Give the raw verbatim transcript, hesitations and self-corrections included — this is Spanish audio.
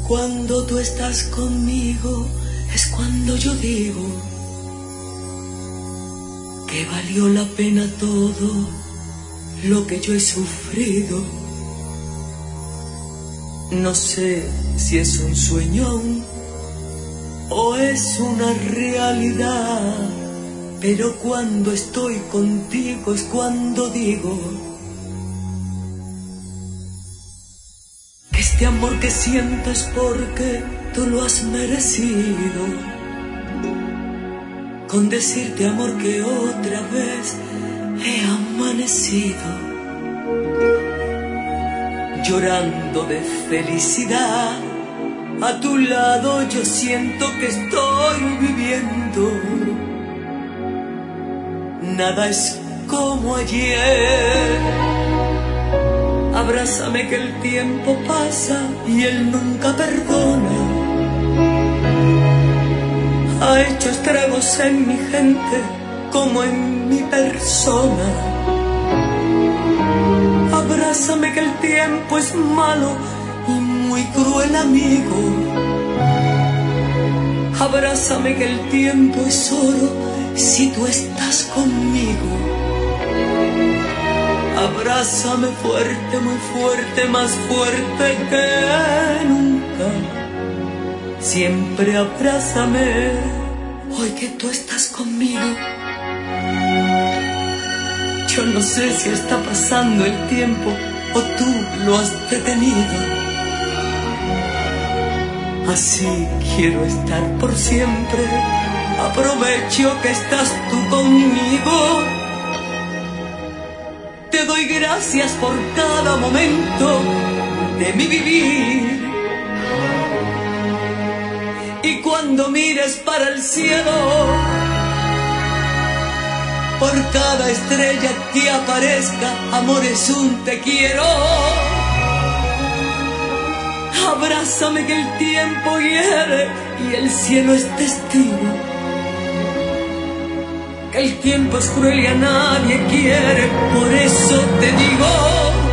Cuando tú estás conmigo es cuando yo digo que valió la pena todo lo que yo he sufrido. No sé si es un sueño aún o es una realidad, pero cuando estoy contigo es cuando digo que este amor que siento es porque tú lo has merecido. Con decirte, amor, que otra vez he amanecido llorando de felicidad. A tu lado yo siento que estoy viviendo. Nada es como ayer. Abrázame que el tiempo pasa y él nunca perdona. Ha hecho estragos en mi gente como en mi persona. Abrázame que el tiempo es malo y muy cruel amigo. Abrázame que el tiempo es oro si tú estás conmigo. Abrázame fuerte, muy fuerte, más fuerte que nunca. Siempre abrázame hoy que tú estás conmigo. Yo no sé si está pasando el tiempo o tú lo has detenido. Así quiero estar por siempre. Aprovecho que estás tú conmigo. Te doy gracias por cada momento de mi vivir. Y cuando mires para el cielo, por cada estrella que aparezca, amor, es un te quiero. Abrázame que el tiempo hiere y el cielo es testigo. Que el tiempo es cruel y a nadie quiere, por eso te digo